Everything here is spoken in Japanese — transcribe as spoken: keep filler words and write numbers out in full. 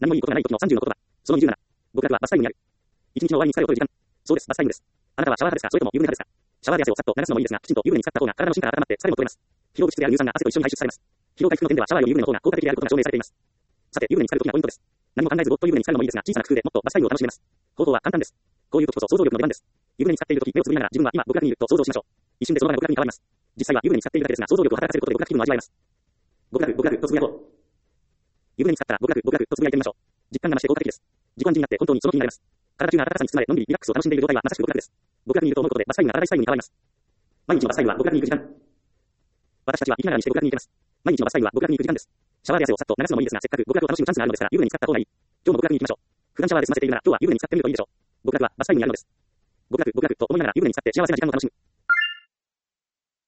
何もいいことがない時のさんじゅうの言葉。そのにじゅうなな。極楽はバスタイムにある。一日の終わりに疲れを取る時間。そうです、バスタイムです。あなたはシャワー派ですか、それとも湯船派ですか。シャワーで汗をさっと流すのもいいですが、きちんと湯船に浸かった方が体の芯から温まって疲れも取れます。疲労物質である乳酸が汗と一緒に排出されます。疲労回復の点ではシャワーより湯船の方が効果的であることが証明されています。さて、湯船に浸かる時のポイントです。何も考えずぼっと湯船に浸かるのもいいですが、小さな工夫でもっとバスタイムを楽しめます。方法は簡単です。こういう時こそ想像力の出番です。湯船に浸かっている時、目をつぶりながら自分は今極楽にいると想像しましょう。一瞬でその場が極楽に変わります。実際は湯船に浸かっているだけですが、想像力を働かせることで極楽気分を味わえます。極楽、極楽とつぶやこう。湯船に浸かったら極楽、極楽とつぶやいてみましょう。実感が増して効果的です。自己暗示になって本当にその気になります。体中が暖かさに包まれ、のんびりリラックスを楽しんでいる状態はまさしく極楽です。極楽にいると思うことでバスタイムがパラダイスタイムに変わります。毎日のバスタイムは極楽に行く時間。私たちは生きながらにして極楽に行けます。毎日のバスタイムは極楽に行く時間です。シャワーで汗をさっと流すのもいいですが、せっかく極楽を楽しむチャンスがあるのですから、湯船に浸かった方がいい。今日も極楽に行きましょう。普段シャワーで済ませているなら、今日は湯船に浸かってみるといいでしょう。極楽、極楽と思いながら湯船に浸かって幸せな時間を楽しむ。極楽、極楽と思いながら湯船に浸かって幸せな時間を楽しむ。